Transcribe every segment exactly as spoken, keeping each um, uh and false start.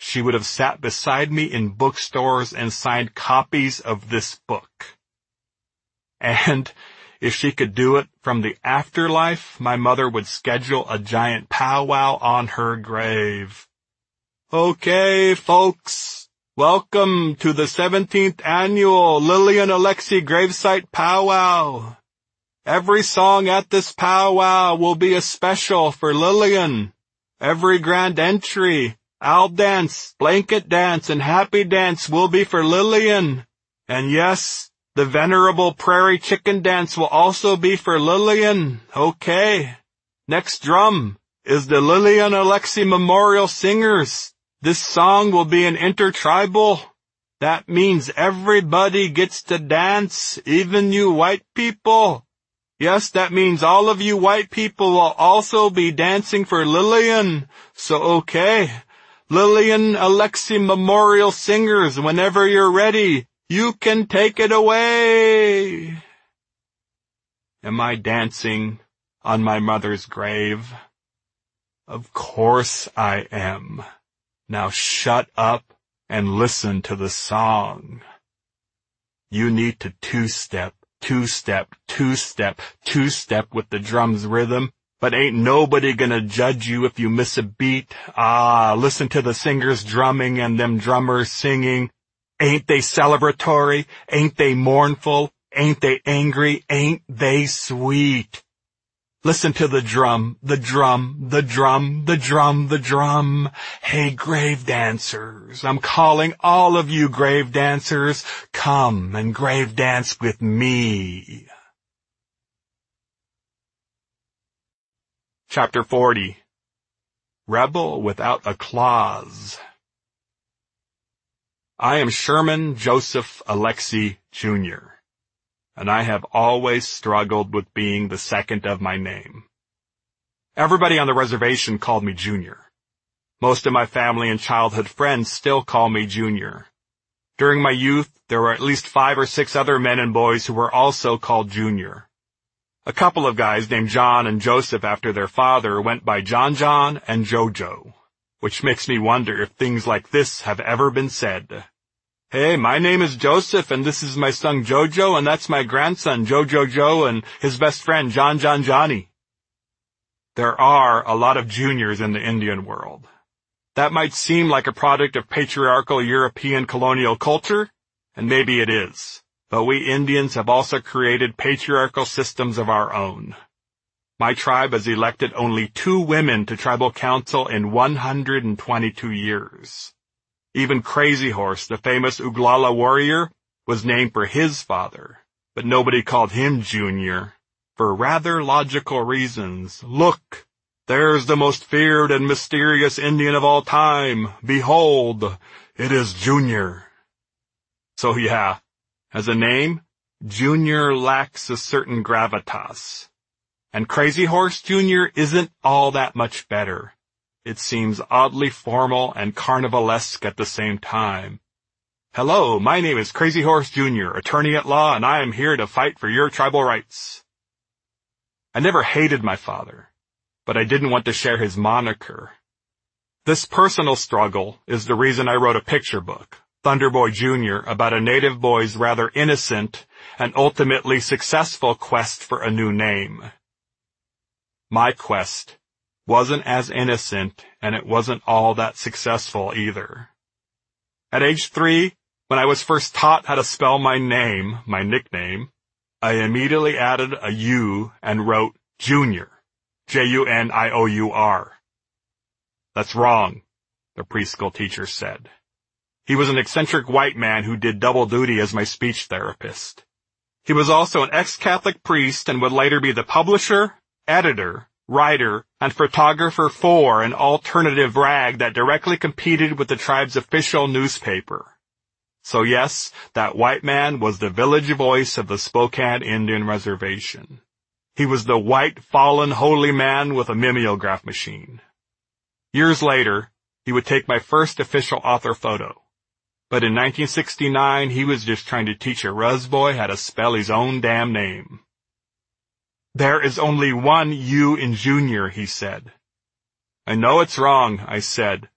she would have sat beside me in bookstores and signed copies of this book. And if she could do it from the afterlife, my mother would schedule a giant powwow on her grave. Okay, folks, welcome to the seventeenth annual Lillian Alexi Gravesite Powwow. Every song at this powwow will be a special for Lillian. Every grand entry, I'll dance, blanket dance, and happy dance will be for Lillian. And yes, the venerable prairie chicken dance will also be for Lillian. Okay. Next drum is the Lillian Alexi Memorial Singers. This song will be an intertribal. That means everybody gets to dance, even you white people. Yes, that means all of you white people will also be dancing for Lillian. So okay, Lillian Alexi Memorial Singers, whenever you're ready, you can take it away. Am I dancing on my mother's grave? Of course I am. Now shut up and listen to the song. You need to two-step. Two-step, two-step, two-step with the drum's rhythm, but ain't nobody gonna judge you if you miss a beat. Ah, listen to the singers drumming and them drummers singing. Ain't they celebratory? Ain't they mournful? Ain't they angry? Ain't they sweet? Listen to the drum, the drum, the drum, the drum, the drum. Hey, grave dancers, I'm calling all of you grave dancers, come and grave dance with me. Chapter forty. Rebel Without a Clause. I am Sherman Joseph Alexi, Junior and I have always struggled with being the second of my name. Everybody on the reservation called me Junior. Most of my family and childhood friends still call me Junior. During my youth, there were at least five or six other men and boys who were also called Junior. A couple of guys named John and Joseph after their father went by John John and Jojo, which makes me wonder if things like this have ever been said. Hey, my name is Joseph, and this is my son Jojo, and that's my grandson Jojo Joe and his best friend John John Johnny. There are a lot of juniors in the Indian world. That might seem like a product of patriarchal European colonial culture, and maybe it is, but we Indians have also created patriarchal systems of our own. My tribe has elected only two women to tribal council in one hundred twenty-two years. Even Crazy Horse, the famous Oglala warrior, was named for his father, but nobody called him Junior, for rather logical reasons. Look, there's the most feared and mysterious Indian of all time. Behold, it is Junior. So yeah, as a name, Junior lacks a certain gravitas. And Crazy Horse Junior isn't all that much better. It seems oddly formal and carnivalesque at the same time. Hello, my name is Crazy Horse Junior, attorney at law, and I am here to fight for your tribal rights. I never hated my father, but I didn't want to share his moniker. This personal struggle is the reason I wrote a picture book, Thunderboy Junior, about a native boy's rather innocent and ultimately successful quest for a new name. My quest wasn't as innocent, and it wasn't all that successful either. At age three, when I was first taught how to spell my name, my nickname, I immediately added a U and wrote Junior, J U N I O U R. That's wrong, the preschool teacher said. He was an eccentric white man who did double duty as my speech therapist. He was also an ex-Catholic priest and would later be the publisher, editor, writer, and photographer for an alternative rag that directly competed with the tribe's official newspaper. So yes, that white man was the village voice of the Spokane Indian Reservation. He was the white fallen holy man with a mimeograph machine. Years later, he would take my first official author photo. But in nineteen sixty-nine, he was just trying to teach a Ruz boy how to spell his own damn name. There is only one U in Junior, he said. I know it's wrong, I said,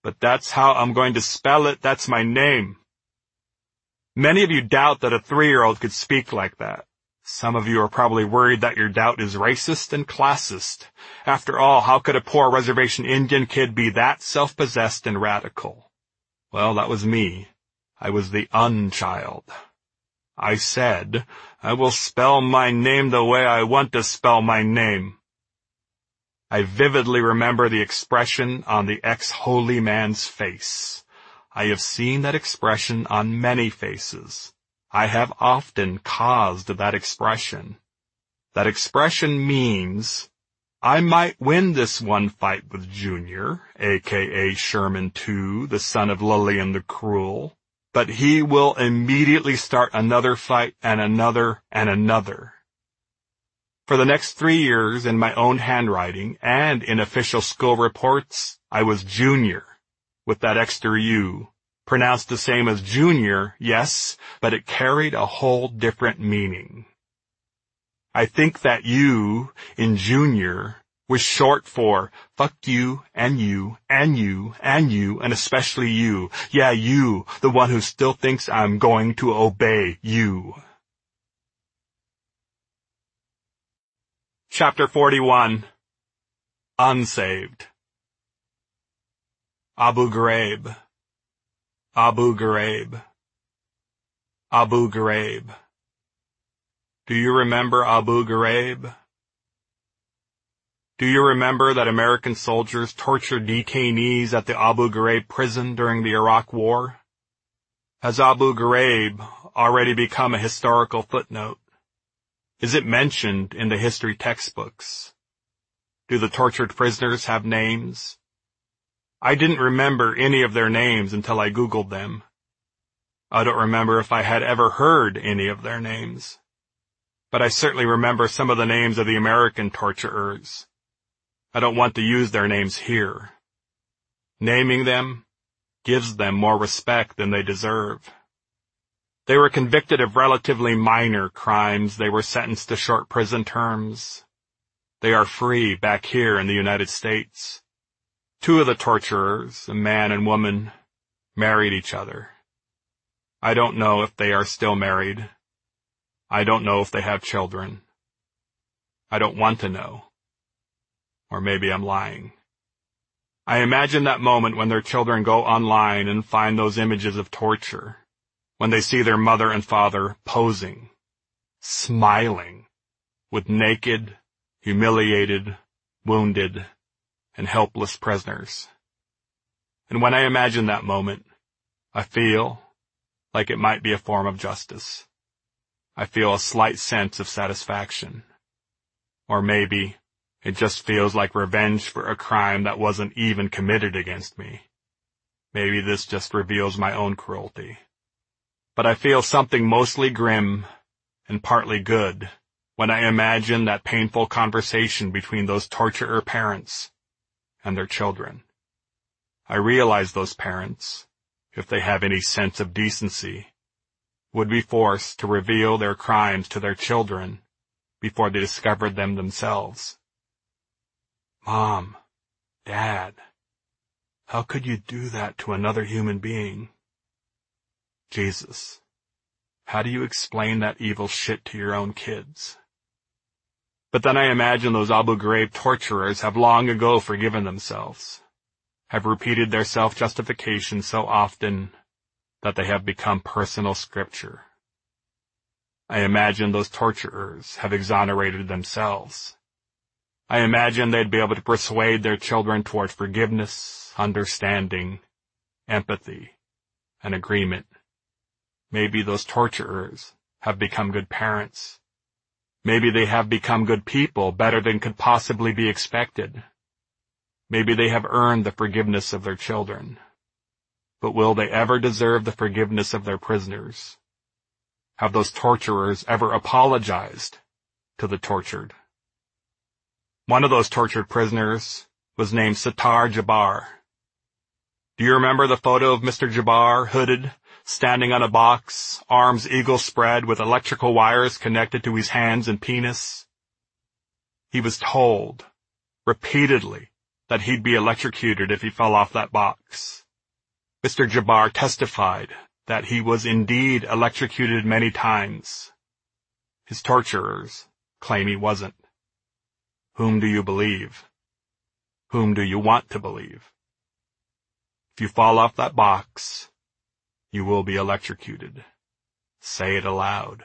But that's how I'm going to spell it. That's my name. Many of you doubt that a three-year-old could speak like that. Some of you are probably worried that your doubt is racist and classist. After all, how could a poor reservation Indian kid be that self-possessed and radical? Well, that was me. I was the unchild. I said, I will spell my name the way I want to spell my name. I vividly remember the expression on the ex-holy man's face. I have seen that expression on many faces. I have often caused that expression. That expression means, I might win this one fight with Junior, aka Sherman the Second, the son of Lillian the Cruel, but he will immediately start another fight and another and another. For the next three years, in my own handwriting and in official school reports, I was Junior, with that extra U, pronounced the same as Junior, yes, but it carried a whole different meaning. I think that U in Junior was short for fuck you and you and you and you and especially you. Yeah, you, the one who still thinks I'm going to obey you. Chapter forty-one. Unsaved. Abu Ghraib. Abu Ghraib. Abu Ghraib. Do you remember Abu Ghraib? Do you remember that American soldiers tortured detainees at the Abu Ghraib prison during the Iraq War? Has Abu Ghraib already become a historical footnote? Is it mentioned in the history textbooks? Do the tortured prisoners have names? I didn't remember any of their names until I Googled them. I don't remember if I had ever heard any of their names. But I certainly remember some of the names of the American torturers. I don't want to use their names here. Naming them gives them more respect than they deserve. They were convicted of relatively minor crimes. They were sentenced to short prison terms. They are free back here in the United States. Two of the torturers, a man and woman, married each other. I don't know if they are still married. I don't know if they have children. I don't want to know. Or maybe I'm lying. I imagine that moment when their children go online and find those images of torture, when they see their mother and father posing, smiling, with naked, humiliated, wounded, and helpless prisoners. And when I imagine that moment, I feel like it might be a form of justice. I feel a slight sense of satisfaction. Or maybe it just feels like revenge for a crime that wasn't even committed against me. Maybe this just reveals my own cruelty. But I feel something mostly grim and partly good when I imagine that painful conversation between those torturer parents and their children. I realize those parents, if they have any sense of decency, would be forced to reveal their crimes to their children before they discovered them themselves. Mom, Dad, how could you do that to another human being? Jesus, how do you explain that evil shit to your own kids? But then I imagine those Abu Ghraib torturers have long ago forgiven themselves, have repeated their self-justification so often that they have become personal scripture. I imagine those torturers have exonerated themselves. I imagine they'd be able to persuade their children toward forgiveness, understanding, empathy, and agreement. Maybe those torturers have become good parents. Maybe they have become good people, better than could possibly be expected. Maybe they have earned the forgiveness of their children. But will they ever deserve the forgiveness of their prisoners? Have those torturers ever apologized to the tortured? One of those tortured prisoners was named Sattar Jabbar. Do you remember the photo of Mister Jabbar, hooded, standing on a box, arms eagle spread with electrical wires connected to his hands and penis? He was told, repeatedly, that he'd be electrocuted if he fell off that box. Mister Jabbar testified that he was indeed electrocuted many times. His torturers claim he wasn't. Whom do you believe? Whom do you want to believe? If you fall off that box, you will be electrocuted. Say it aloud.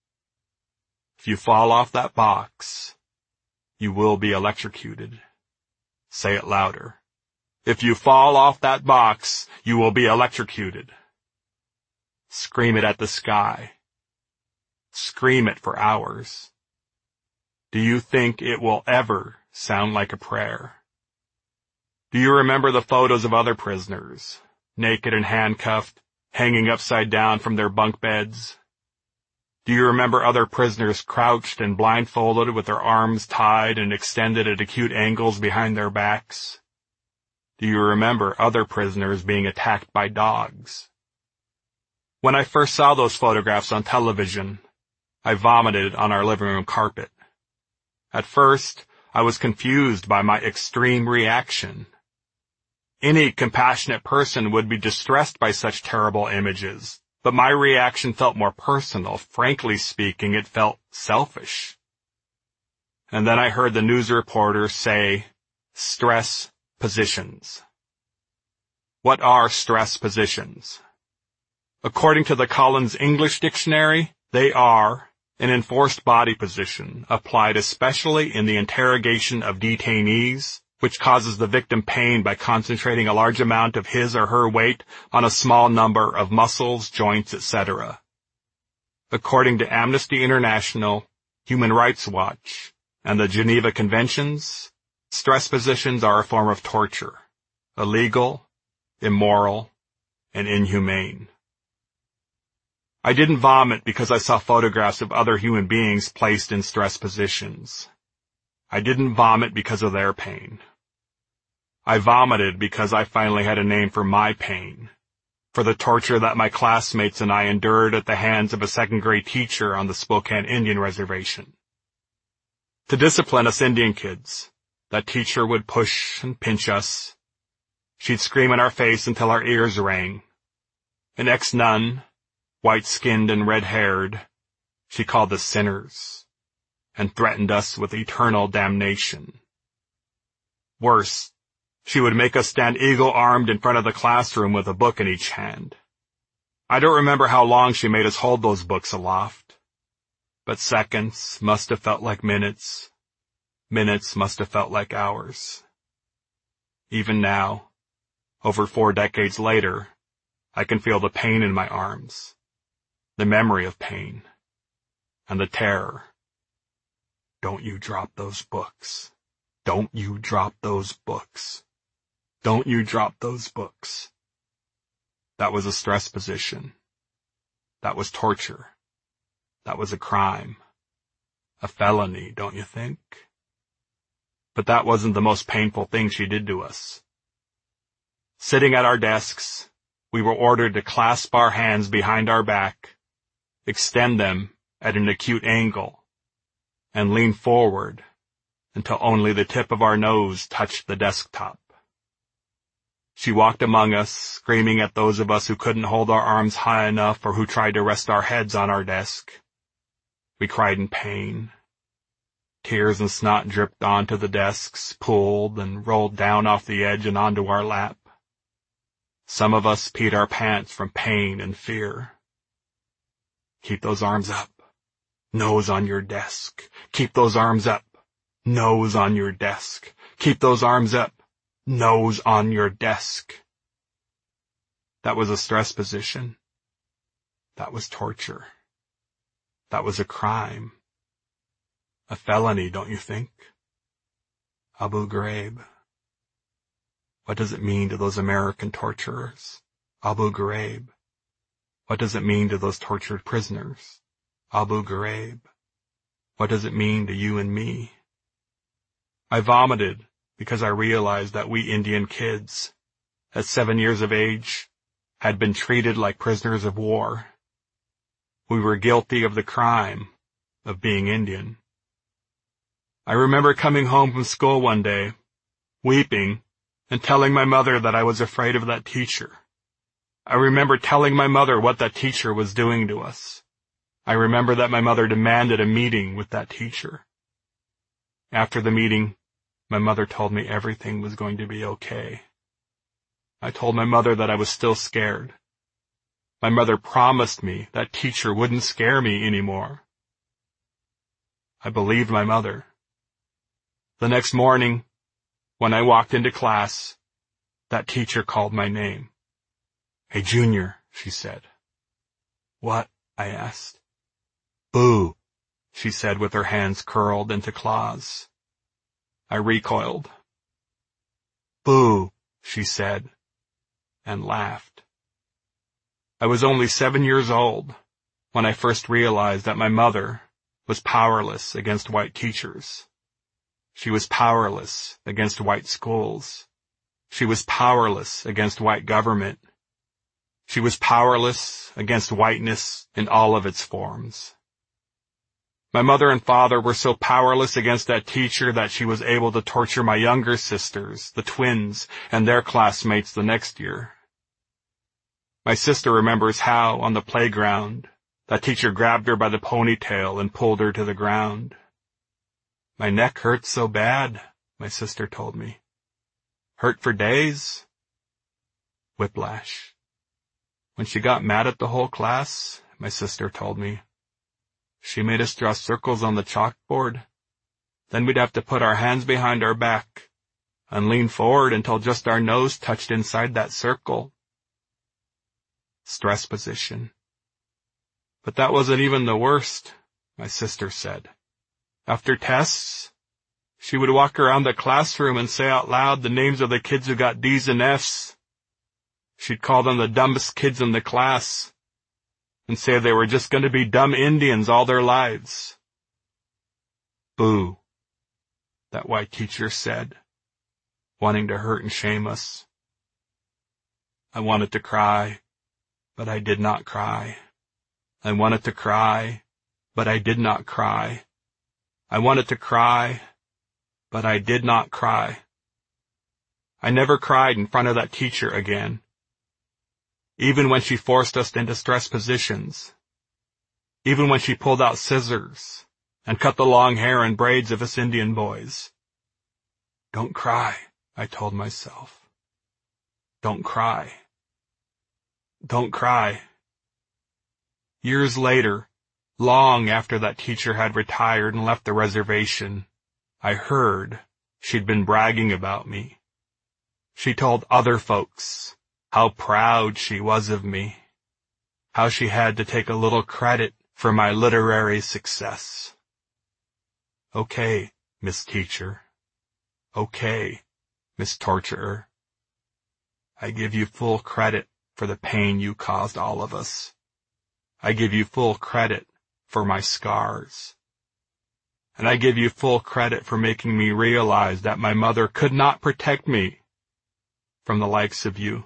If you fall off that box, you will be electrocuted. Say it louder. If you fall off that box, you will be electrocuted. Scream it at the sky. Scream it for hours. Do you think it will ever sound like a prayer? Do you remember the photos of other prisoners, naked and handcuffed, hanging upside down from their bunk beds? Do you remember other prisoners crouched and blindfolded with their arms tied and extended at acute angles behind their backs? Do you remember other prisoners being attacked by dogs? When I first saw those photographs on television, I vomited on our living room carpet. At first, I was confused by my extreme reaction. Any compassionate person would be distressed by such terrible images, but my reaction felt more personal. Frankly speaking, it felt selfish. And then I heard the news reporter say, stress positions. What are stress positions? According to the Collins English Dictionary, they are an enforced body position applied especially in the interrogation of detainees, which causes the victim pain by concentrating a large amount of his or her weight on a small number of muscles, joints, et cetera. According to Amnesty International, Human Rights Watch, and the Geneva Conventions, stress positions are a form of torture, illegal, immoral, and inhumane. I didn't vomit because I saw photographs of other human beings placed in stress positions. I didn't vomit because of their pain. I vomited because I finally had a name for my pain, for the torture that my classmates and I endured at the hands of a second-grade teacher on the Spokane Indian Reservation. To discipline us Indian kids, that teacher would push and pinch us. She'd scream in our face until our ears rang. An ex-nun, white-skinned and red-haired, she called us sinners, and threatened us with eternal damnation. Worse, she would make us stand eagle-armed in front of the classroom with a book in each hand. I don't remember how long she made us hold those books aloft, but seconds must have felt like minutes. Minutes must have felt like hours. Even now, over four decades later, I can feel the pain in my arms, the memory of pain, and the terror. Don't you drop those books. Don't you drop those books. Don't you drop those books. That was a stress position. That was torture. That was a crime. A felony, don't you think? But that wasn't the most painful thing she did to us. Sitting at our desks, we were ordered to clasp our hands behind our back, extend them at an acute angle, and lean forward until only the tip of our nose touched the desktop. She walked among us, screaming at those of us who couldn't hold our arms high enough or who tried to rest our heads on our desk. We cried in pain. Tears and snot dripped onto the desks, pooled and rolled down off the edge and onto our lap. Some of us peed our pants from pain and fear. Keep those arms up. Nose on your desk. Keep those arms up. Nose on your desk. Keep those arms up. Nose on your desk. That was a stress position. That was torture. That was a crime. A felony, don't you think? Abu Ghraib. What does it mean to those American torturers? Abu Ghraib. What does it mean to those tortured prisoners? Abu Ghraib. What does it mean to you and me? I vomited because I realized that we Indian kids, at seven years of age, had been treated like prisoners of war. We were guilty of the crime of being Indian. I remember coming home from school one day, weeping, and telling my mother that I was afraid of that teacher. I remember telling my mother what that teacher was doing to us. I remember that my mother demanded a meeting with that teacher. After the meeting, my mother told me everything was going to be okay. I told my mother that I was still scared. My mother promised me that teacher wouldn't scare me anymore. I believed my mother. The next morning, when I walked into class, that teacher called my name. "Hey, Junior," she said. "What?" I asked. "Boo," she said with her hands curled into claws. I recoiled. "Boo," she said, and laughed. I was only seven years old when I first realized that my mother was powerless against white teachers. She was powerless against white schools. She was powerless against white government. She was powerless against whiteness in all of its forms. My mother and father were so powerless against that teacher that she was able to torture my younger sisters, the twins, and their classmates the next year. My sister remembers how, on the playground, that teacher grabbed her by the ponytail and pulled her to the ground. "My neck hurt so bad," my sister told me. "Hurt for days." Whiplash. When she got mad at the whole class, my sister told me, she made us draw circles on the chalkboard. Then we'd have to put our hands behind our back and lean forward until just our nose touched inside that circle. Stress position. But that wasn't even the worst, my sister said. After tests, she would walk around the classroom and say out loud the names of the kids who got D's and F's. She'd call them the dumbest kids in the class and say they were just going to be dumb Indians all their lives. "Boo," that white teacher said, wanting to hurt and shame us. I wanted to cry, but I did not cry. I wanted to cry, but I did not cry. I wanted to cry, but I did not cry. I never cried in front of that teacher again, even when she forced us into stress positions, even when she pulled out scissors and cut the long hair and braids of us Indian boys. "Don't cry," I told myself. "Don't cry. Don't cry." Years later, long after that teacher had retired and left the reservation, I heard she'd been bragging about me. She told other folks how proud she was of me, how she had to take a little credit for my literary success. "Okay, Miss Teacher. Okay, Miss Torturer. I give you full credit for the pain you caused all of us. I give you full credit for my scars. And I give you full credit for making me realize that my mother could not protect me from the likes of you.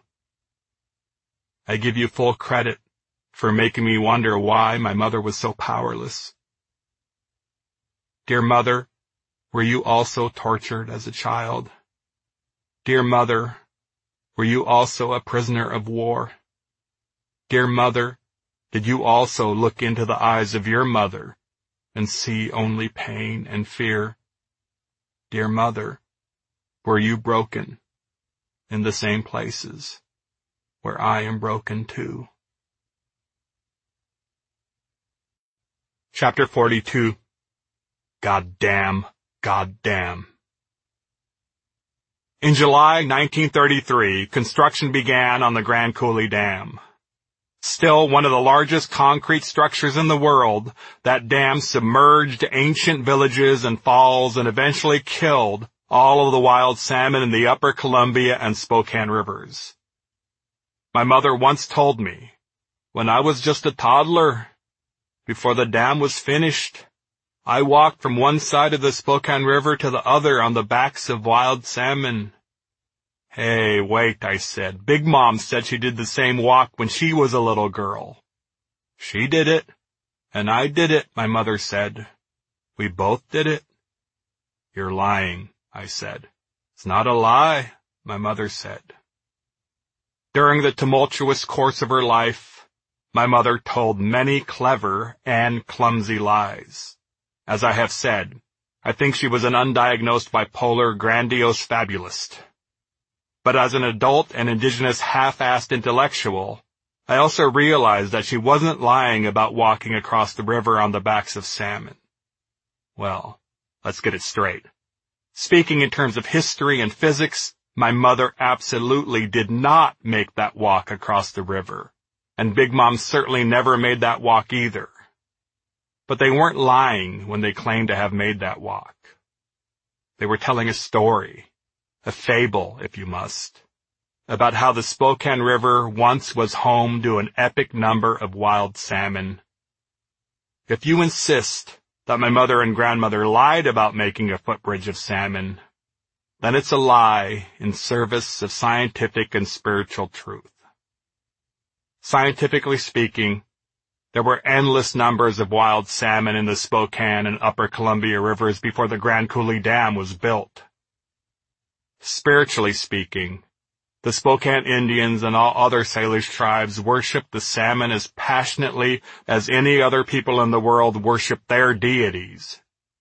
I give you full credit for making me wonder why my mother was so powerless. Dear Mother, were you also tortured as a child? Dear Mother, were you also a prisoner of war? Dear Mother, did you also look into the eyes of your mother and see only pain and fear? Dear Mother, were you broken in the same places where I am broken too? Chapter forty-two. God damn, God damn. In July nineteen thirty-three, construction began on the Grand Coulee Dam. Still one of the largest concrete structures in the world, that dam submerged ancient villages and falls and eventually killed all of the wild salmon in the upper Columbia and Spokane rivers. My mother once told me, when I was just a toddler, before the dam was finished, I walked from one side of the Spokane River to the other on the backs of wild salmon. Hey, wait, I said. Big Mom said she did the same walk when she was a little girl. She did it, and I did it, my mother said. We both did it. You're lying, I said. It's not a lie, my mother said. During the tumultuous course of her life, my mother told many clever and clumsy lies. As I have said, I think she was an undiagnosed bipolar grandiose fabulist. But as an adult and indigenous half-assed intellectual, I also realized that she wasn't lying about walking across the river on the backs of salmon. Well, let's get it straight. Speaking in terms of history and physics, my mother absolutely did not make that walk across the river, and Big Mom certainly never made that walk either. But they weren't lying when they claimed to have made that walk. They were telling a story, a fable, if you must, about how the Spokane River once was home to an epic number of wild salmon. If you insist that my mother and grandmother lied about making a footbridge of salmon, then it's a lie in service of scientific and spiritual truth. Scientifically speaking, there were endless numbers of wild salmon in the Spokane and Upper Columbia rivers before the Grand Coulee Dam was built. Spiritually speaking, the Spokane Indians and all other Salish tribes worship the salmon as passionately as any other people in the world worship their deities.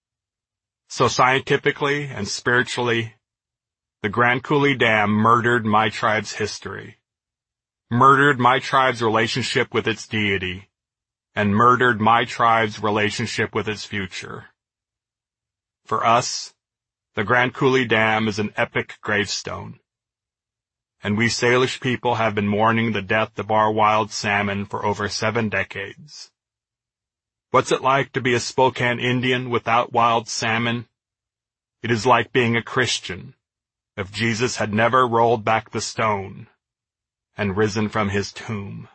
So scientifically and spiritually, the Grand Coulee Dam murdered my tribe's history, murdered my tribe's relationship with its deity, and murdered my tribe's relationship with its future. For us, the Grand Coulee Dam is an epic gravestone, and we Salish people have been mourning the death of our wild salmon for over seven decades. What's it like to be a Spokane Indian without wild salmon? It is like being a Christian if Jesus had never rolled back the stone and risen from his tomb.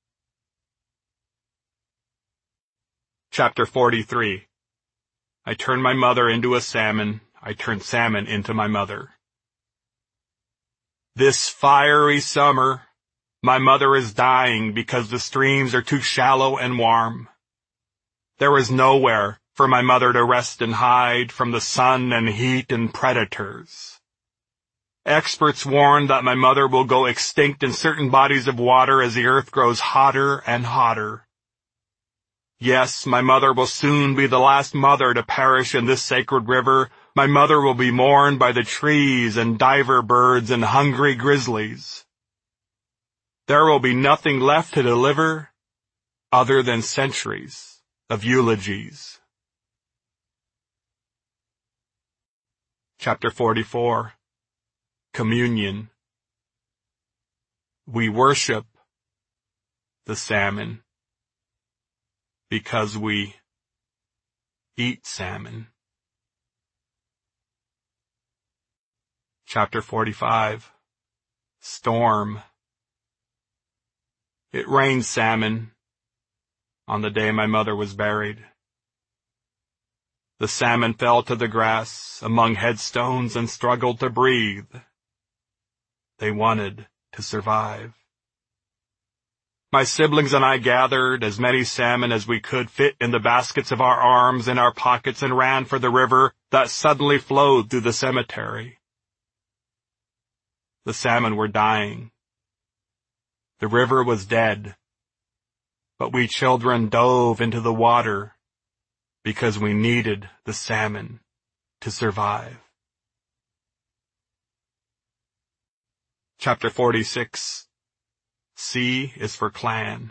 Chapter forty-three. I turned my mother into a salmon. I turned salmon into my mother. This fiery summer, my mother is dying because the streams are too shallow and warm. There is nowhere for my mother to rest and hide from the sun and heat and predators. Experts warn that my mother will go extinct in certain bodies of water as the earth grows hotter and hotter. Yes, my mother will soon be the last mother to perish in this sacred river. My mother will be mourned by the trees and diver birds and hungry grizzlies. There will be nothing left to deliver other than centuries of eulogies. Chapter forty-four. Communion. We worship the salmon because we eat salmon. Chapter forty-five. Storm. It rained salmon on the day my mother was buried. The salmon fell to the grass among headstones and struggled to breathe. They wanted to survive. My siblings and I gathered as many salmon as we could fit in the baskets of our arms in our pockets and ran for the river that suddenly flowed through the cemetery. The salmon were dying. The river was dead. But we children dove into the water because we needed the salmon to survive. Chapter forty-six. C is for clan.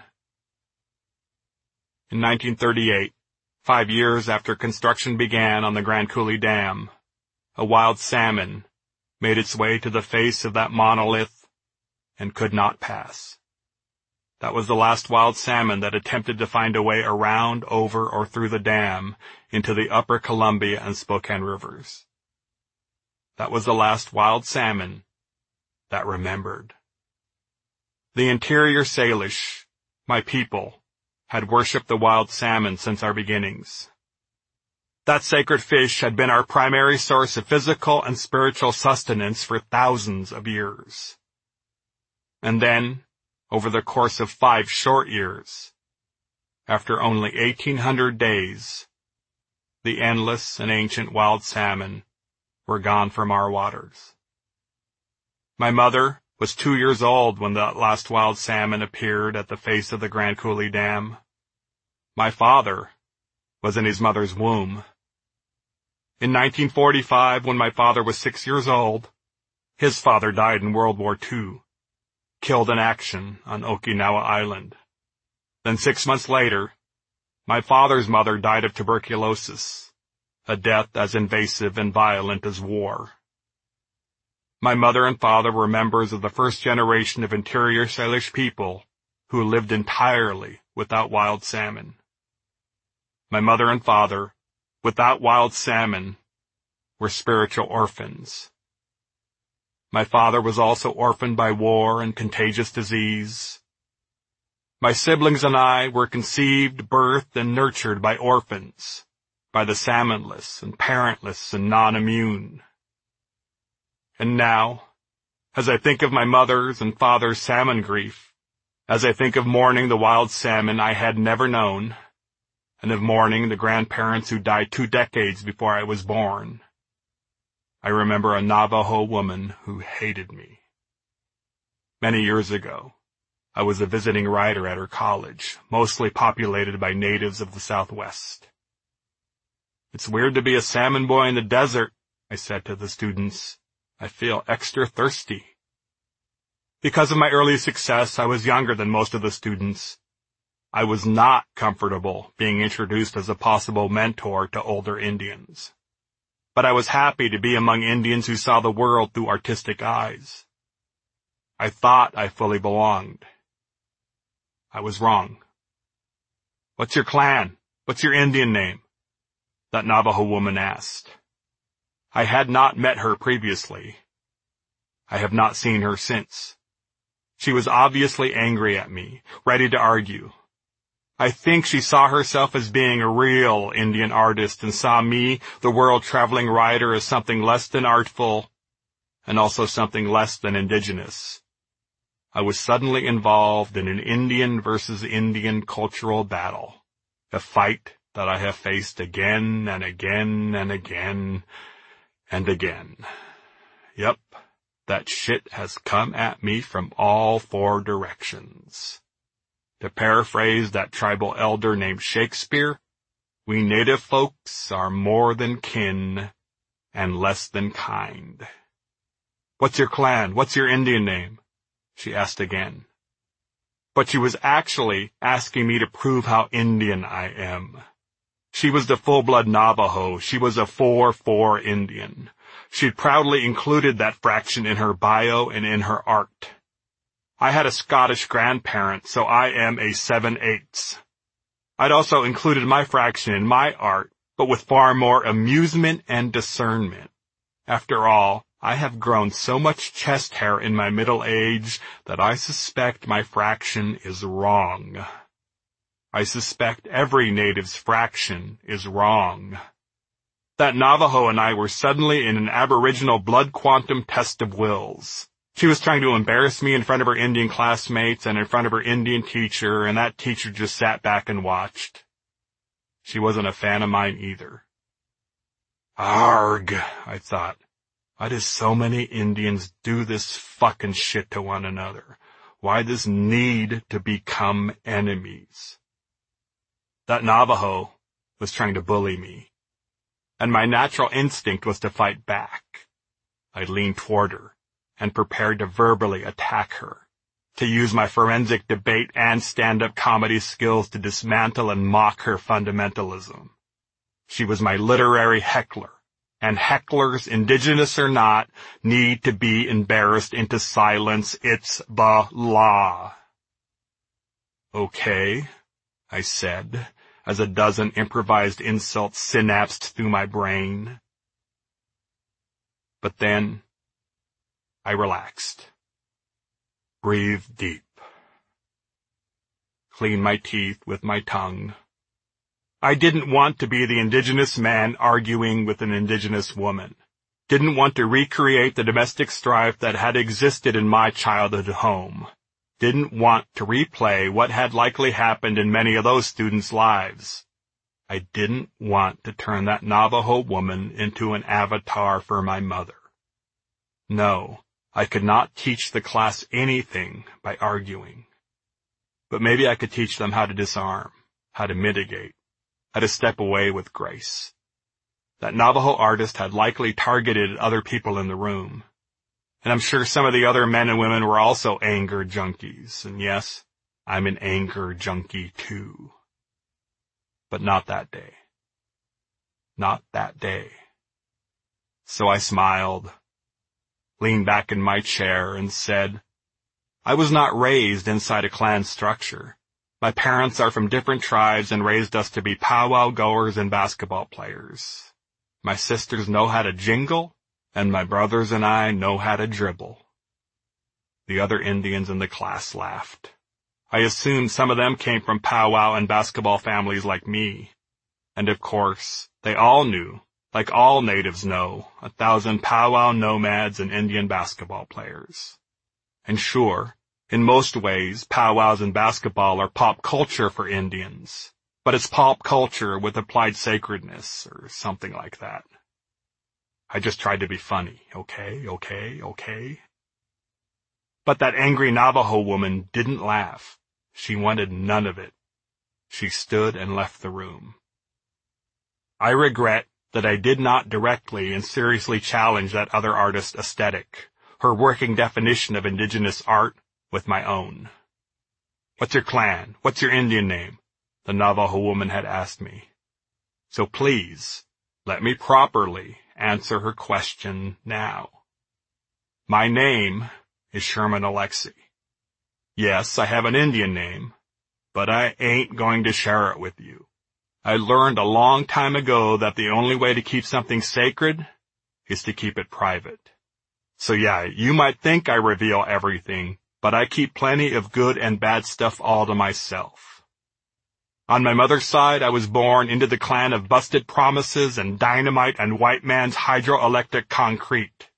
In nineteen thirty-eight, five years after construction began on the Grand Coulee Dam, a wild salmon made its way to the face of that monolith and could not pass. That was the last wild salmon that attempted to find a way around, over, or through the dam into the Upper Columbia and Spokane rivers. That was the last wild salmon that remembered. The interior Salish, my people, had worshipped the wild salmon since our beginnings. That sacred fish had been our primary source of physical and spiritual sustenance for thousands of years. And then, over the course of five short years, after only eighteen hundred days, the endless and ancient wild salmon were gone from our waters. My mother was two years old when the last wild salmon appeared at the face of the Grand Coulee Dam. My father was in his mother's womb. In nineteen forty-five, when my father was six years old, his father died in World War Two, killed in action on Okinawa Island. Then six months later, my father's mother died of tuberculosis, a death as invasive and violent as war. My mother and father were members of the first generation of interior Salish people who lived entirely without wild salmon. My mother and father, without wild salmon, were spiritual orphans. My father was also orphaned by war and contagious disease. My siblings and I were conceived, birthed, and nurtured by orphans, by the salmonless and parentless and non-immune. And now, as I think of my mother's and father's salmon grief, as I think of mourning the wild salmon I had never known, and of mourning the grandparents who died two decades before I was born, I remember a Navajo woman who hated me. Many years ago, I was a visiting writer at her college, mostly populated by natives of the Southwest. "It's weird to be a salmon boy in the desert," I said to the students. "I feel extra thirsty." Because of my early success, I was younger than most of the students. I was not comfortable being introduced as a possible mentor to older Indians. But I was happy to be among Indians who saw the world through artistic eyes. I thought I fully belonged. I was wrong. "What's your clan? What's your Indian name?" that Navajo woman asked. I had not met her previously. I have not seen her since. She was obviously angry at me, ready to argue. I think she saw herself as being a real Indian artist and saw me, the world-traveling writer, as something less than artful and also something less than indigenous. I was suddenly involved in an Indian versus Indian cultural battle, a fight that I have faced again and again and again and again. Yep, that shit has come at me from all four directions. To paraphrase that tribal elder named Shakespeare, we native folks are more than kin and less than kind. "What's your clan? What's your Indian name?" she asked again. But she was actually asking me to prove how Indian I am. She was the full-blood Navajo. She was a four four Indian. She'd proudly included that fraction in her bio and in her art. I had a Scottish grandparent, so I am a seven eighths. I'd also included my fraction in my art, but with far more amusement and discernment. After all, I have grown so much chest hair in my middle age that I suspect my fraction is wrong. I suspect every native's fraction is wrong. That Navajo and I were suddenly in an aboriginal blood quantum test of wills. She was trying to embarrass me in front of her Indian classmates and in front of her Indian teacher, and that teacher just sat back and watched. She wasn't a fan of mine either. Arg, I thought. Why do so many Indians do this fucking shit to one another? Why this need to become enemies? That Navajo was trying to bully me, and my natural instinct was to fight back. I leaned toward her and prepared to verbally attack her, to use my forensic debate and stand-up comedy skills to dismantle and mock her fundamentalism. She was my literary heckler, and hecklers, indigenous or not, need to be embarrassed into silence. It's the law. Okay, I said, as a dozen improvised insults synapsed through my brain. But then, I relaxed. Breathed deep. Cleaned my teeth with my tongue. I didn't want to be the indigenous man arguing with an indigenous woman. Didn't want to recreate the domestic strife that had existed in my childhood home. Didn't want to replay what had likely happened in many of those students' lives. I didn't want to turn that Navajo woman into an avatar for my mother. No, I could not teach the class anything by arguing. But maybe I could teach them how to disarm, how to mitigate, how to step away with grace. That Navajo artist had likely targeted other people in the room. And I'm sure some of the other men and women were also anger junkies. And yes, I'm an anger junkie too. But not that day. Not that day. So I smiled, leaned back in my chair, and said, I was not raised inside a clan structure. My parents are from different tribes and raised us to be powwow goers and basketball players. My sisters know how to jingle, and my brothers and I know how to dribble. The other Indians in the class laughed. I assumed some of them came from powwow and basketball families like me. And of course, they all knew, like all natives know, a thousand powwow nomads and Indian basketball players. And sure, in most ways, powwows and basketball are pop culture for Indians, but it's pop culture with applied sacredness or something like that. I just tried to be funny, okay, okay, okay. But that angry Navajo woman didn't laugh. She wanted none of it. She stood and left the room. I regret that I did not directly and seriously challenge that other artist's aesthetic, her working definition of indigenous art, with my own. What's your clan? What's your Indian name? The Navajo woman had asked me. So please, let me properly answer her question now. My name is Sherman Alexie. Yes, I have an Indian name, but I ain't going to share it with you. I learned a long time ago that the only way to keep something sacred is to keep it private. So yeah, you might think I reveal everything, but I keep plenty of good and bad stuff all to myself. On my mother's side, I was born into the clan of busted promises and dynamite and white man's hydroelectric concrete.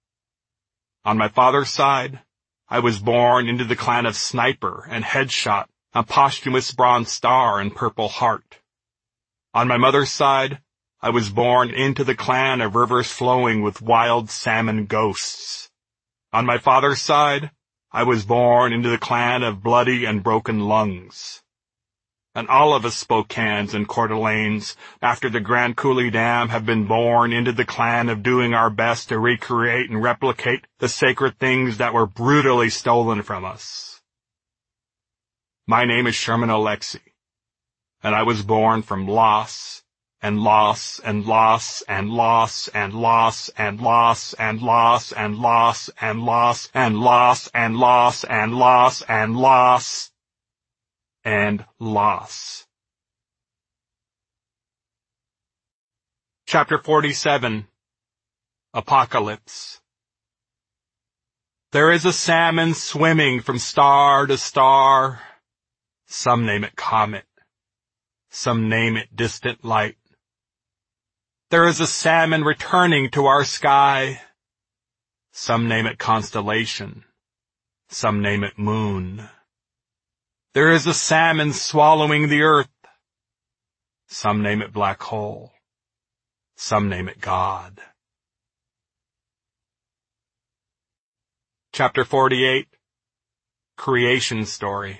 On my father's side, I was born into the clan of sniper and headshot, a posthumous bronze star and purple heart. On my mother's side, I was born into the clan of rivers flowing with wild salmon ghosts. On my father's side, I was born into the clan of bloody and broken lungs. And all of us Spokanes and Coeur d'Alenes, after the Grand Coulee Dam, have been born into the clan of doing our best to recreate and replicate the sacred things that were brutally stolen from us. My name is Sherman Alexie, and I was born from loss, and loss, and loss, and loss, and loss, and loss, and loss, and loss, and loss, and loss, and loss, and loss, and loss, and loss. Chapter forty-seven. Apocalypse. There is a salmon swimming from star to star. Some name it comet. Some name it distant light. There is a salmon returning to our sky. Some name it constellation. Some name it moon. There is a salmon swallowing the earth. Some name it black hole. Some name it God. Chapter forty-eight. Creation Story.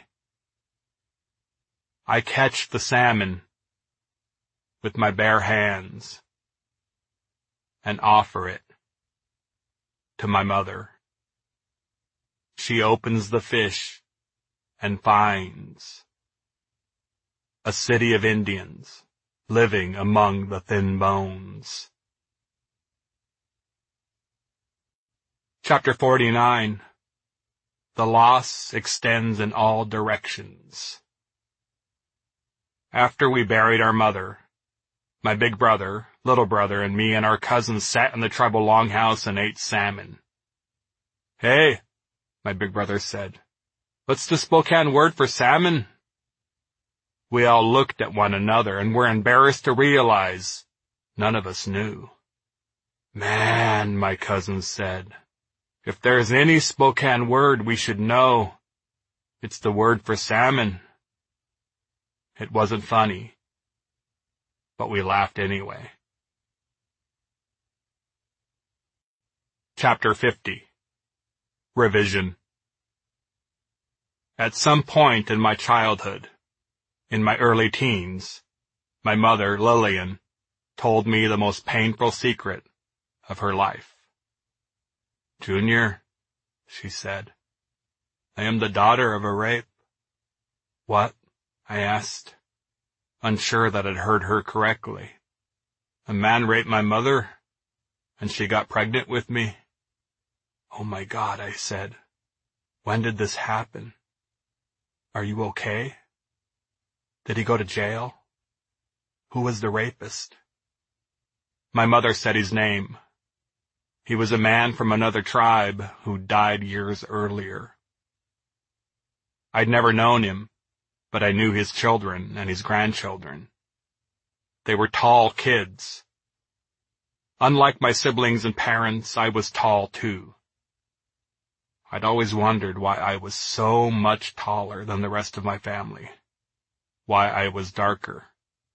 I catch the salmon with my bare hands and offer it to my mother. She opens the fish and finds a city of Indians living among the thin bones. Chapter forty-nine. The loss extends in all directions. After we buried our mother, my big brother, little brother, and me and our cousins sat in the tribal longhouse and ate salmon. Hey, my big brother said, what's the Spokane word for salmon? We all looked at one another and were embarrassed to realize none of us knew. Man, my cousin said, if there's any Spokane word we should know, it's the word for salmon. It wasn't funny, but we laughed anyway. Chapter fifty. Revision. At some point in my childhood, in my early teens, my mother, Lillian, told me the most painful secret of her life. "Junior," she said, "I am the daughter of a rape." "What?" I asked, unsure that I'd heard her correctly. "A man raped my mother, and she got pregnant with me." "Oh my God," I said. "When did this happen? Are you okay? Did he go to jail? Who was the rapist?" My mother said his name. He was a man from another tribe who died years earlier. I'd never known him, but I knew his children and his grandchildren. They were tall kids. Unlike my siblings and parents, I was tall too. I'd always wondered why I was so much taller than the rest of my family, why I was darker.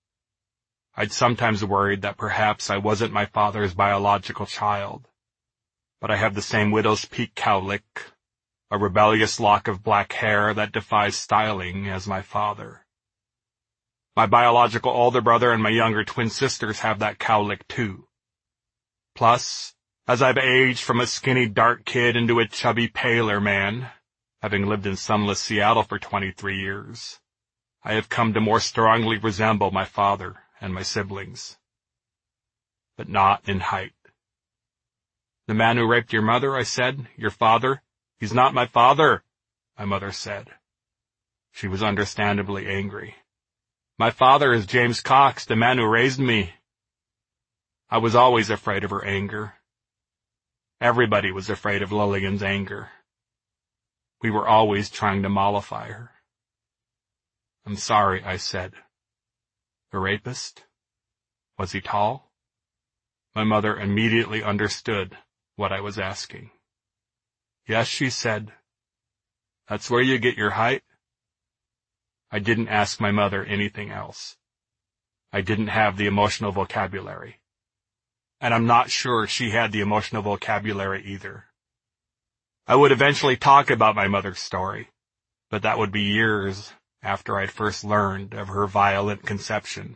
I'd sometimes worried that perhaps I wasn't my father's biological child, but I have the same widow's peak cowlick, a rebellious lock of black hair that defies styling as my father. My biological older brother and my younger twin sisters have that cowlick too. Plus, as I've aged from a skinny dark kid into a chubby paler man, having lived in sunless Seattle for twenty-three years, I have come to more strongly resemble my father and my siblings. But not in height. "The man who raped your mother," I said, "your father, he's not my father," my mother said. She was understandably angry. "My father is James Cox, the man who raised me." I was always afraid of her anger. Everybody was afraid of Lillian's anger. We were always trying to mollify her. "I'm sorry," I said. "The rapist? Was he tall?" My mother immediately understood what I was asking. "Yes," she said. "That's where you get your height?" I didn't ask my mother anything else. I didn't have the emotional vocabulary. And I'm not sure she had the emotional vocabulary either. I would eventually talk about my mother's story, but that would be years after I'd first learned of her violent conception.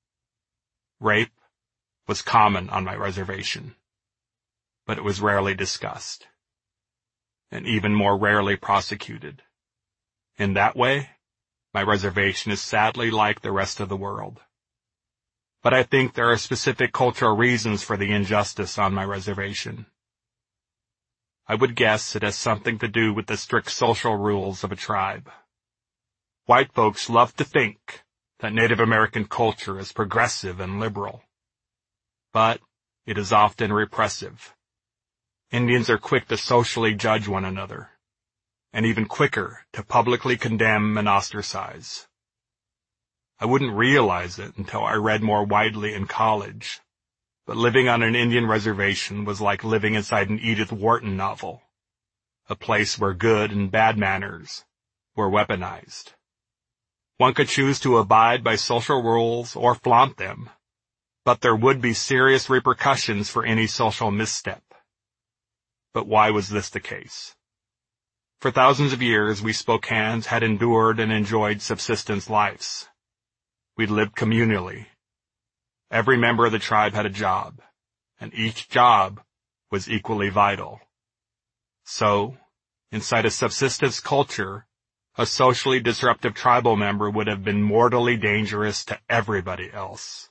Rape was common on my reservation, but it was rarely discussed, and even more rarely prosecuted. In that way, my reservation is sadly like the rest of the world. But I think there are specific cultural reasons for the injustice on my reservation. I would guess it has something to do with the strict social rules of a tribe. White folks love to think that Native American culture is progressive and liberal, but it is often repressive. Indians are quick to socially judge one another, and even quicker to publicly condemn and ostracize. I wouldn't realize it until I read more widely in college, but living on an Indian reservation was like living inside an Edith Wharton novel, a place where good and bad manners were weaponized. One could choose to abide by social rules or flaunt them, but there would be serious repercussions for any social misstep. But why was this the case? For thousands of years, we Spokanes had endured and enjoyed subsistence lives. We lived communally. Every member of the tribe had a job, and each job was equally vital. So, inside a subsistence culture, a socially disruptive tribal member would have been mortally dangerous to everybody else.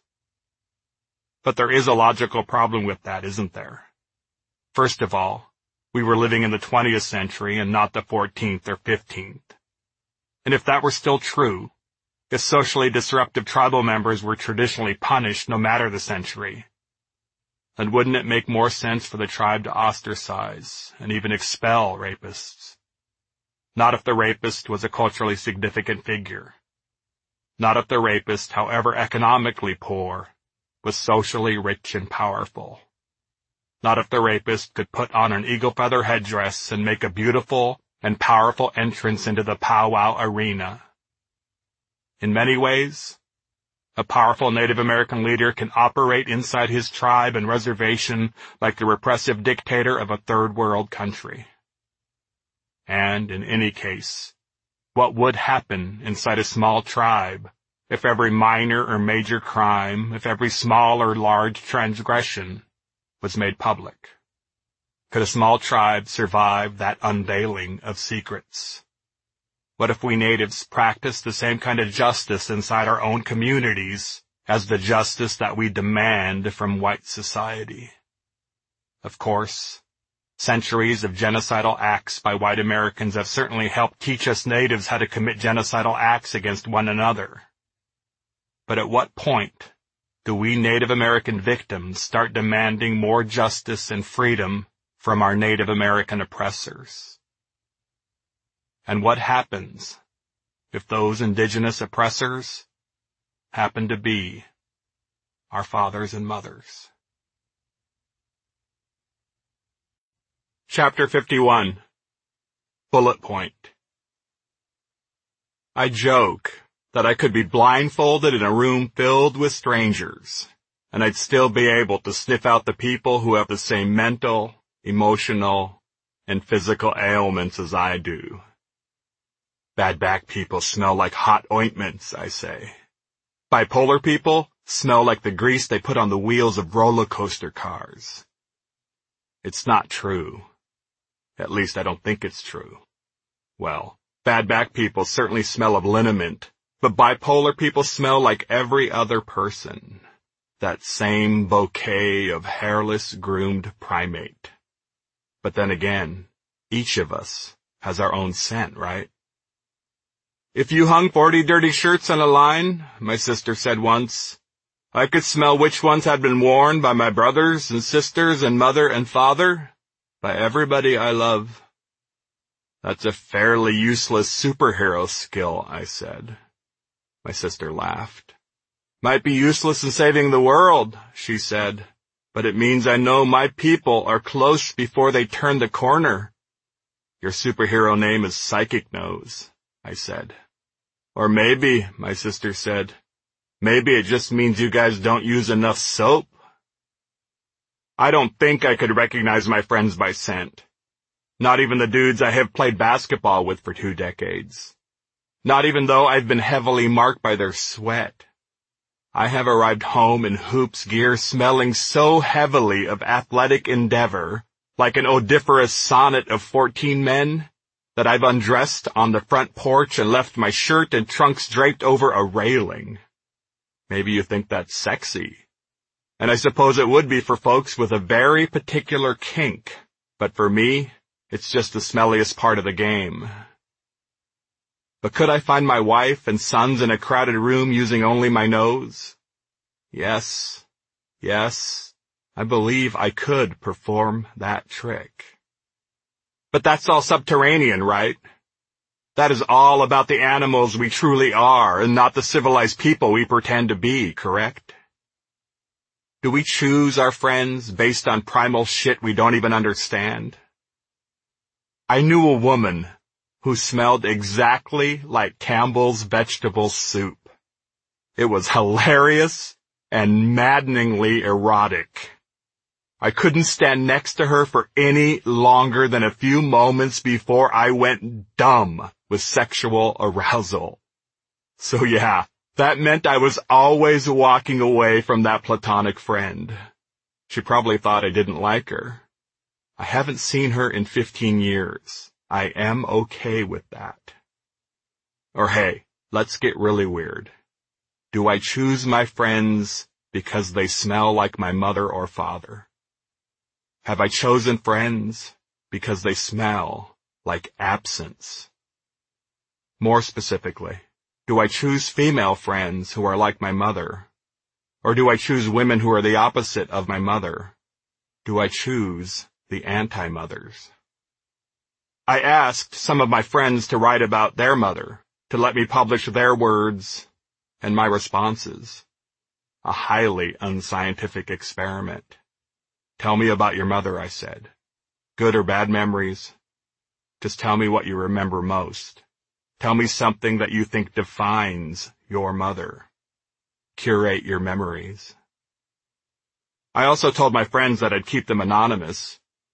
But there is a logical problem with that, isn't there? First of all, we were living in the twentieth century and not the fourteenth or fifteenth. And if that were still true, if socially disruptive tribal members were traditionally punished no matter the century, then wouldn't it make more sense for the tribe to ostracize and even expel rapists? Not if the rapist was a culturally significant figure. Not if the rapist, however economically poor, was socially rich and powerful. Not if the rapist could put on an eagle feather headdress and make a beautiful and powerful entrance into the powwow arena. In many ways, a powerful Native American leader can operate inside his tribe and reservation like the repressive dictator of a third world country. And, in any case, what would happen inside a small tribe if every minor or major crime, if every small or large transgression was made public? Could a small tribe survive that unveiling of secrets? What if we natives practiced the same kind of justice inside our own communities as the justice that we demand from white society? Of course, centuries of genocidal acts by white Americans have certainly helped teach us natives how to commit genocidal acts against one another. But at what point do we Native American victims start demanding more justice and freedom from our Native American oppressors? And what happens if those indigenous oppressors happen to be our fathers and mothers? Chapter fifty-one. Bullet Point. I joke that I could be blindfolded in a room filled with strangers, and I'd still be able to sniff out the people who have the same mental, emotional, and physical ailments as I do. Bad back people smell like hot ointments, I say. Bipolar people smell like the grease they put on the wheels of roller coaster cars. It's not true. At least I don't think it's true. Well, bad back people certainly smell of liniment, but bipolar people smell like every other person. That same bouquet of hairless, groomed primate. But then again, each of us has our own scent, right? If you hung forty dirty shirts on a line, my sister said once, I could smell which ones had been worn by my brothers and sisters and mother and father, by everybody I love. That's a fairly useless superhero skill, I said. My sister laughed. Might be useless in saving the world, she said, but it means I know my people are close before they turn the corner. Your superhero name is Psychic Nose, I said. Or maybe, my sister said, maybe it just means you guys don't use enough soap. I don't think I could recognize my friends by scent. Not even the dudes I have played basketball with for two decades. Not even though I've been heavily marked by their sweat. I have arrived home in hoops gear smelling so heavily of athletic endeavor, like an odoriferous sonnet of fourteen men, that I've undressed on the front porch and left my shirt and trunks draped over a railing. Maybe you think that's sexy. And I suppose it would be for folks with a very particular kink, but for me, it's just the smelliest part of the game. But could I find my wife and sons in a crowded room using only my nose? Yes, yes, I believe I could perform that trick. But that's all subterranean, right? That is all about the animals we truly are and not the civilized people we pretend to be, correct? Do we choose our friends based on primal shit we don't even understand? I knew a woman who smelled exactly like Campbell's vegetable soup. It was hilarious and maddeningly erotic. I couldn't stand next to her for any longer than a few moments before I went dumb with sexual arousal. So yeah, that meant I was always walking away from that platonic friend. She probably thought I didn't like her. I haven't seen her in fifteen years. I am okay with that. Or hey, let's get really weird. Do I choose my friends because they smell like my mother or father? Have I chosen friends because they smell like absence? More specifically, do I choose female friends who are like my mother? Or do I choose women who are the opposite of my mother? Do I choose the anti-mothers? I asked some of my friends to write about their mother, to let me publish their words and my responses. A highly unscientific experiment. Tell me about your mother, I said. Good or bad memories? Just tell me what you remember most. Tell me something that you think defines your mother. Curate your memories. I also told my friends that I'd keep them anonymous.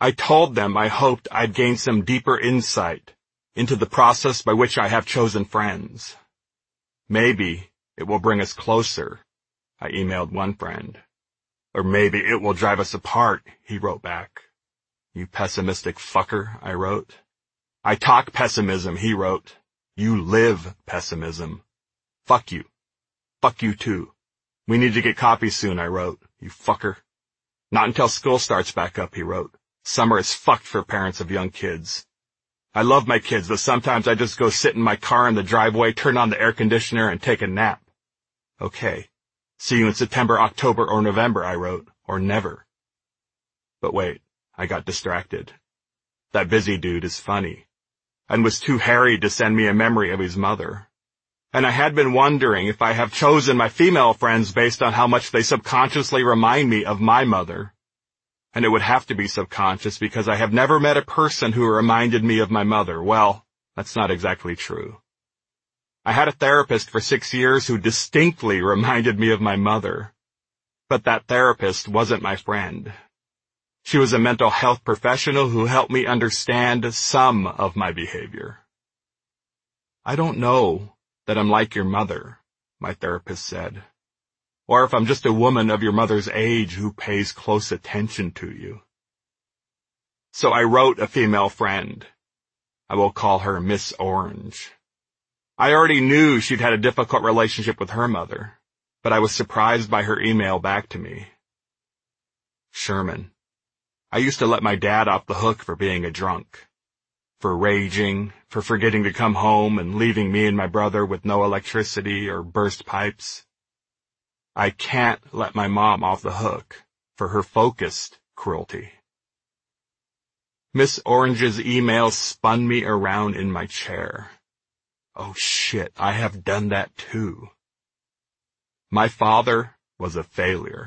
I told them I hoped I'd gain some deeper insight into the process by which I have chosen friends. Maybe it will bring us closer, I emailed one friend. Or maybe it will drive us apart, he wrote back. You pessimistic fucker, I wrote. I talk pessimism, he wrote. You live pessimism. Fuck you. Fuck you too. We need to get coffee soon, I wrote. You fucker. Not until school starts back up, he wrote. Summer is fucked for parents of young kids. I love my kids, but sometimes I just go sit in my car in the driveway, turn on the air conditioner, and take a nap. Okay. See you in September, October, or November, I wrote. Or never. But wait, I got distracted. That busy dude is funny, and was too harried to send me a memory of his mother. And I had been wondering if I have chosen my female friends based on how much they subconsciously remind me of my mother. And it would have to be subconscious because I have never met a person who reminded me of my mother. Well, that's not exactly true. I had a therapist for six years who distinctly reminded me of my mother. But that therapist wasn't my friend. She was a mental health professional who helped me understand some of my behavior. I don't know that I'm like your mother, my therapist said. Or if I'm just a woman of your mother's age who pays close attention to you. So I wrote a female friend. I will call her Miss Orange. I already knew she'd had a difficult relationship with her mother, but I was surprised by her email back to me. Sherman, I used to let my dad off the hook for being a drunk, for raging, for forgetting to come home and leaving me and my brother with no electricity or burst pipes. I can't let my mom off the hook for her focused cruelty. Miss Orange's email spun me around in my chair. Oh shit, I have done that too. My father was a failure.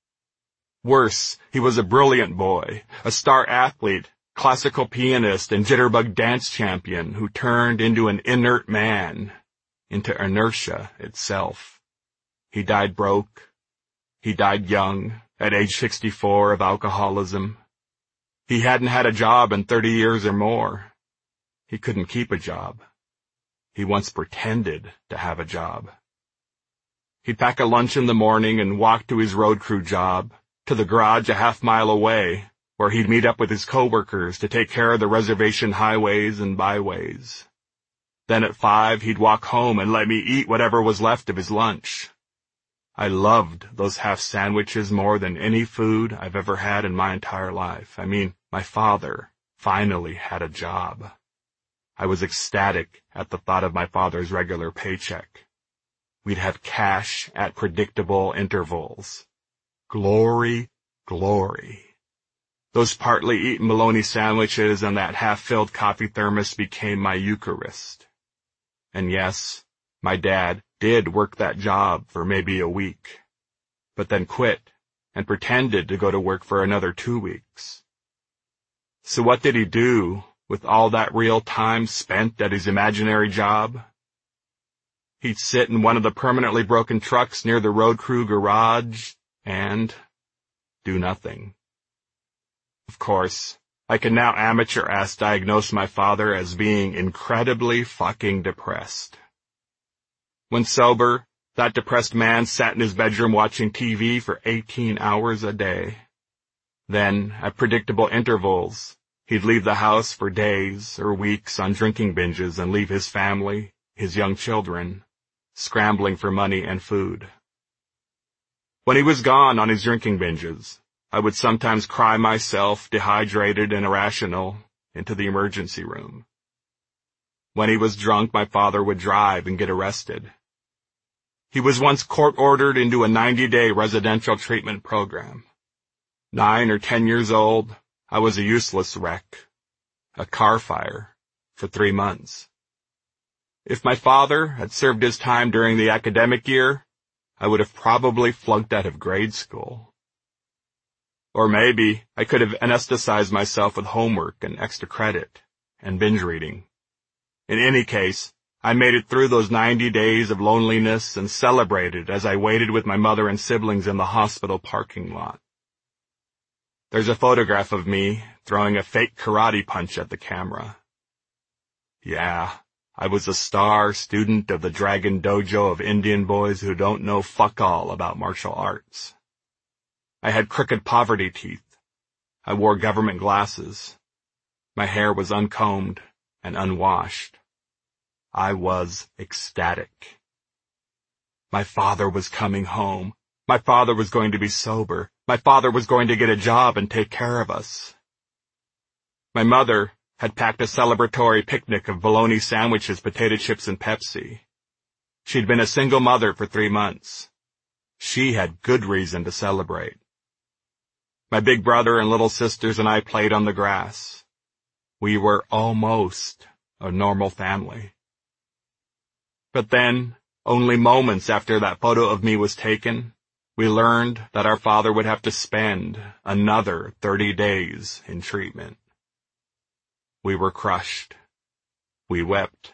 Worse, he was a brilliant boy, a star athlete, classical pianist, and jitterbug dance champion who turned into an inert man, into inertia itself. He died broke. He died young, at age sixty-four, of alcoholism. He hadn't had a job in thirty years or more. He couldn't keep a job. He once pretended to have a job. He'd pack a lunch in the morning and walk to his road crew job, to the garage a half mile away, where he'd meet up with his coworkers to take care of the reservation highways and byways. Then at five, he'd walk home and let me eat whatever was left of his lunch. I loved those half sandwiches more than any food I've ever had in my entire life. I mean, my father finally had a job. I was ecstatic at the thought of my father's regular paycheck. We'd have cash at predictable intervals. Glory, glory. Those partly eaten bologna sandwiches and that half-filled coffee thermos became my Eucharist. And yes, my dad did work that job for maybe a week, but then quit and pretended to go to work for another two weeks. So what did he do with all that real time spent at his imaginary job? He'd sit in one of the permanently broken trucks near the road crew garage and do nothing. Of course, I can now amateur-ass diagnose my father as being incredibly fucking depressed. When sober, that depressed man sat in his bedroom watching T V for eighteen hours a day. Then, at predictable intervals, he'd leave the house for days or weeks on drinking binges and leave his family, his young children, scrambling for money and food. When he was gone on his drinking binges, I would sometimes cry myself, dehydrated and irrational, into the emergency room. When he was drunk, my father would drive and get arrested. He was once court-ordered into a ninety-day residential treatment program. Nine or ten years old, I was a useless wreck, a car fire, for three months. If my father had served his time during the academic year, I would have probably flunked out of grade school. Or maybe I could have anesthetized myself with homework and extra credit and binge reading. In any case, I made it through those ninety days of loneliness and celebrated as I waited with my mother and siblings in the hospital parking lot. There's a photograph of me throwing a fake karate punch at the camera. Yeah, I was a star student of the Dragon Dojo of Indian boys who don't know fuck all about martial arts. I had crooked poverty teeth. I wore government glasses. My hair was uncombed and unwashed. I was ecstatic. My father was coming home. My father was going to be sober. My father was going to get a job and take care of us. My mother had packed a celebratory picnic of bologna sandwiches, potato chips, and Pepsi. She'd been a single mother for three months. She had good reason to celebrate. My big brother and little sisters and I played on the grass. We were almost a normal family. But then, only moments after that photo of me was taken, we learned that our father would have to spend another thirty days in treatment. We were crushed. We wept.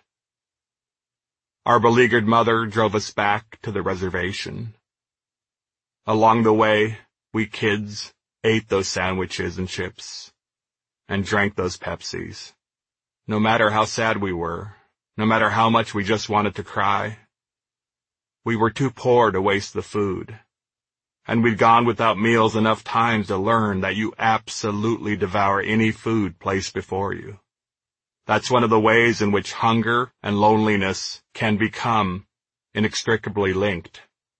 Our beleaguered mother drove us back to the reservation. Along the way, we kids ate those sandwiches and chips and drank those Pepsis. No matter how sad we were, no matter how much we just wanted to cry, we were too poor to waste the food. And we'd gone without meals enough times to learn that you absolutely devour any food placed before you. That's one of the ways in which hunger and loneliness can become inextricably linked.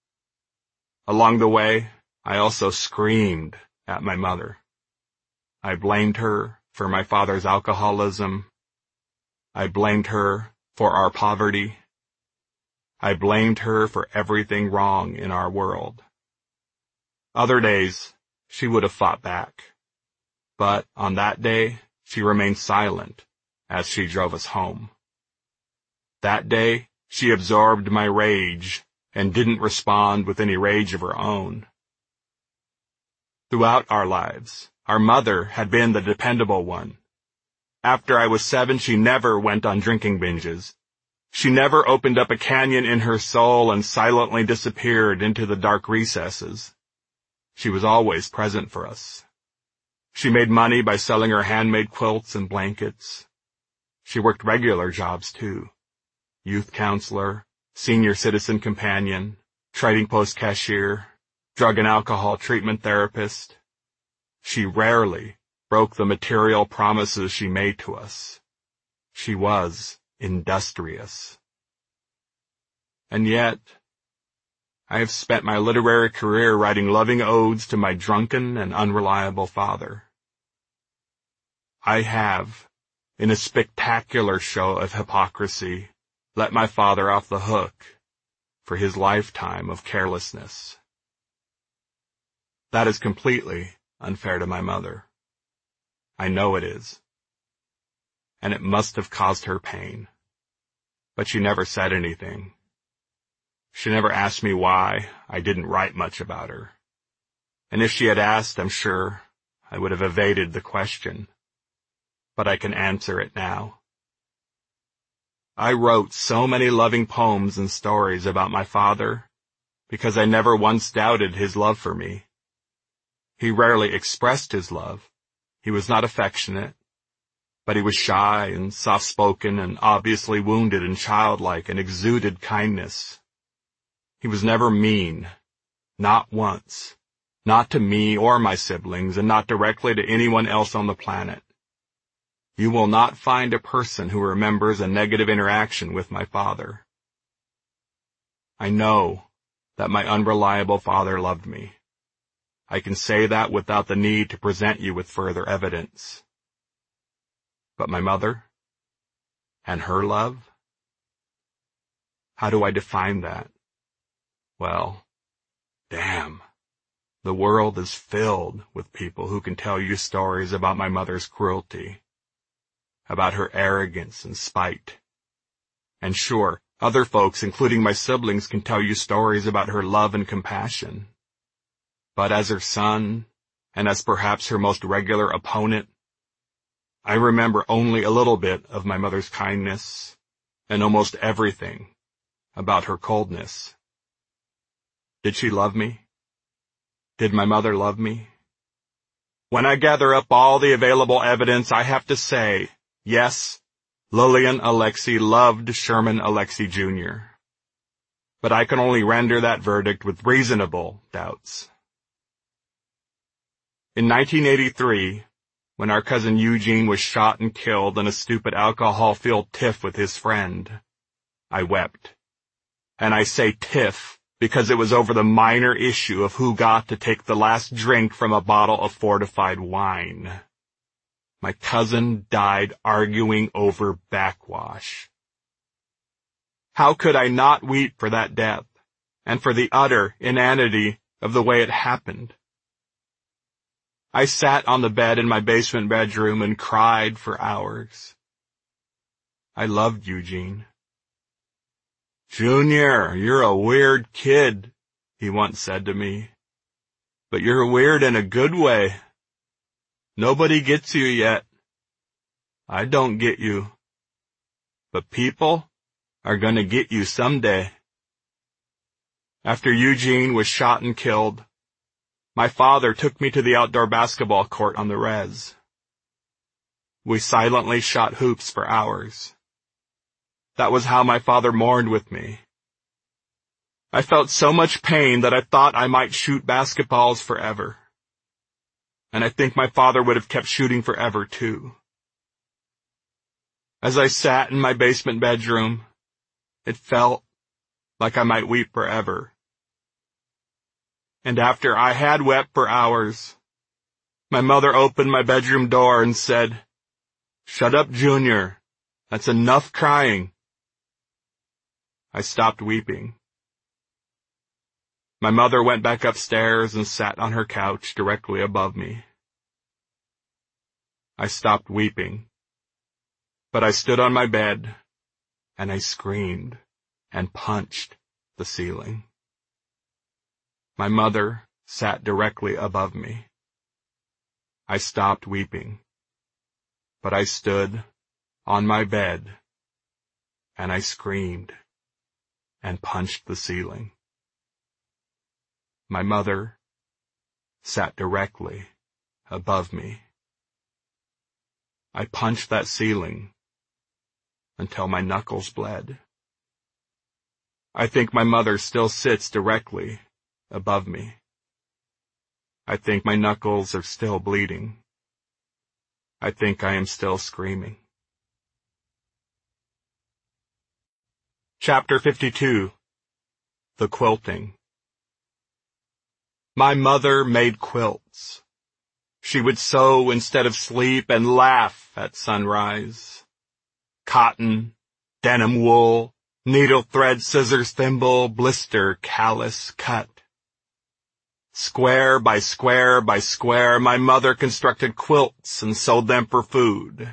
Along the way, I also screamed at my mother. I blamed her for my father's alcoholism. I blamed her for our poverty. I blamed her for everything wrong in our world. Other days, she would have fought back. But on that day, she remained silent as she drove us home. That day, she absorbed my rage and didn't respond with any rage of her own. Throughout our lives, our mother had been the dependable one. After I was seven, she never went on drinking binges. She never opened up a canyon in her soul and silently disappeared into the dark recesses. She was always present for us. She made money by selling her handmade quilts and blankets. She worked regular jobs too. Youth counselor, senior citizen companion, trading post cashier, drug and alcohol treatment therapist. She rarely broke the material promises she made to us. She was industrious. And yet, I have spent my literary career writing loving odes to my drunken and unreliable father. I have, in a spectacular show of hypocrisy, let my father off the hook for his lifetime of carelessness. That is completely unfair to my mother. I know it is. And it must have caused her pain. But she never said anything. She never asked me why I didn't write much about her. And if she had asked, I'm sure I would have evaded the question. But I can answer it now. I wrote so many loving poems and stories about my father because I never once doubted his love for me. He rarely expressed his love. He was not affectionate, but he was shy and soft-spoken and obviously wounded and childlike and exuded kindness. He was never mean, not once, not to me or my siblings, and not directly to anyone else on the planet. You will not find a person who remembers a negative interaction with my father. I know that my unreliable father loved me. I can say that without the need to present you with further evidence. But my mother? And her love? How do I define that? Well, damn. The world is filled with people who can tell you stories about my mother's cruelty, about her arrogance and spite. And sure, other folks, including my siblings, can tell you stories about her love and compassion. But as her son, and as perhaps her most regular opponent, I remember only a little bit of my mother's kindness, and almost everything about her coldness. Did she love me? Did my mother love me? When I gather up all the available evidence, I have to say, yes, Lillian Alexie loved Sherman Alexie Junior But I can only render that verdict with reasonable doubts. In nineteen eighty-three, when our cousin Eugene was shot and killed in a stupid alcohol-filled tiff with his friend, I wept. And I say tiff because it was over the minor issue of who got to take the last drink from a bottle of fortified wine. My cousin died arguing over backwash. How could I not weep for that death, and for the utter inanity of the way it happened? I sat on the bed in my basement bedroom and cried for hours. I loved Eugene. "Junior, you're a weird kid," he once said to me. "But you're weird in a good way. Nobody gets you yet. I don't get you. But people are gonna get you someday." After Eugene was shot and killed, my father took me to the outdoor basketball court on the res. We silently shot hoops for hours. That was how my father mourned with me. I felt so much pain that I thought I might shoot basketballs forever. And I think my father would have kept shooting forever, too. As I sat in my basement bedroom, it felt like I might weep forever. And after I had wept for hours, my mother opened my bedroom door and said, "Shut up, Junior. That's enough crying." I stopped weeping. My mother went back upstairs and sat on her couch directly above me. I stopped weeping, but I stood on my bed and I screamed and punched the ceiling. My mother sat directly above me. I stopped weeping, but I stood on my bed and I screamed and punched the ceiling. My mother sat directly above me. I punched that ceiling until my knuckles bled. I think my mother still sits directly above me. I think my knuckles are still bleeding. I think I am still screaming. Chapter fifty-two. The Quilting. My mother made quilts. She would sew instead of sleep and laugh at sunrise. Cotton, denim wool, needle thread, scissors, thimble, blister, callus, cut. Square by square by square, my mother constructed quilts and sold them for food.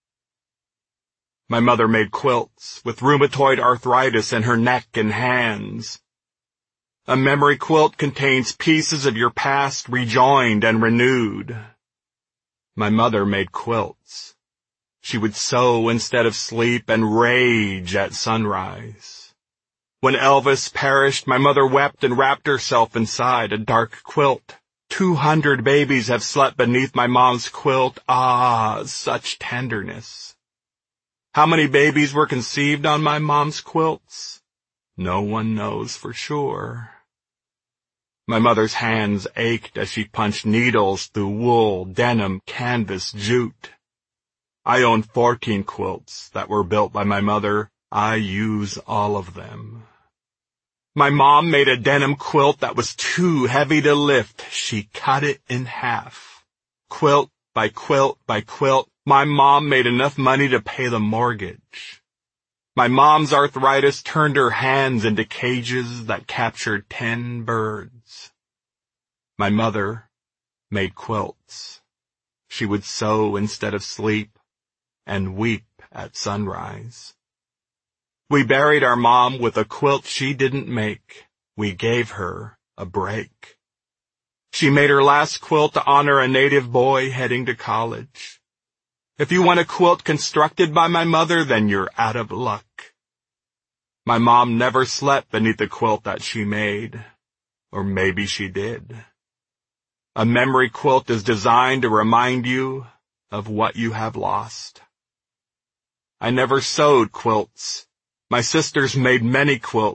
My mother made quilts with rheumatoid arthritis in her neck and hands. A memory quilt contains pieces of your past rejoined and renewed. My mother made quilts. She would sew instead of sleep and rage at sunrise. When Elvis perished, my mother wept and wrapped herself inside a dark quilt. Two hundred babies have slept beneath my mom's quilt. Ah, such tenderness. How many babies were conceived on my mom's quilts? No one knows for sure. My mother's hands ached as she punched needles through wool, denim, canvas, jute. I own fourteen quilts that were built by my mother. I use all of them. My mom made a denim quilt that was too heavy to lift. She cut it in half. Quilt by quilt by quilt, my mom made enough money to pay the mortgage. My mom's arthritis turned her hands into cages that captured ten birds. My mother made quilts. She would sew instead of sleep and weep at sunrise. We buried our mom with a quilt she didn't make. We gave her a break. She made her last quilt to honor a native boy heading to college. If you want a quilt constructed by my mother, then you're out of luck. My mom never slept beneath the quilt that she made. Or maybe she did. A memory quilt is designed to remind you of what you have lost. I never sewed quilts. My sisters made many quilts.